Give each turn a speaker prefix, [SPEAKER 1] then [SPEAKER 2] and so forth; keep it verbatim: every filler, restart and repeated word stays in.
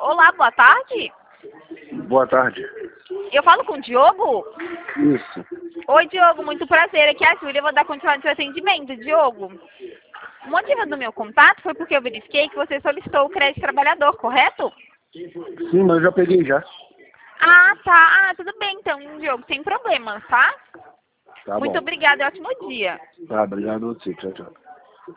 [SPEAKER 1] Olá, boa tarde.
[SPEAKER 2] Boa tarde.
[SPEAKER 1] Eu falo com o Diogo?
[SPEAKER 2] Isso.
[SPEAKER 1] Oi, Diogo, muito prazer. Aqui é a Júlia, eu vou dar continuidade ao seu atendimento. Diogo, o motivo do meu contato foi porque eu verifiquei que você solicitou o crédito trabalhador, correto?
[SPEAKER 2] Sim, mas eu já peguei já.
[SPEAKER 1] Ah, tá. Ah, tudo bem então, Diogo, sem problemas, tá?
[SPEAKER 2] Tá
[SPEAKER 1] Muito
[SPEAKER 2] bom.
[SPEAKER 1] obrigada e ótimo dia.
[SPEAKER 2] Tá, obrigado a você. Tchau, tchau.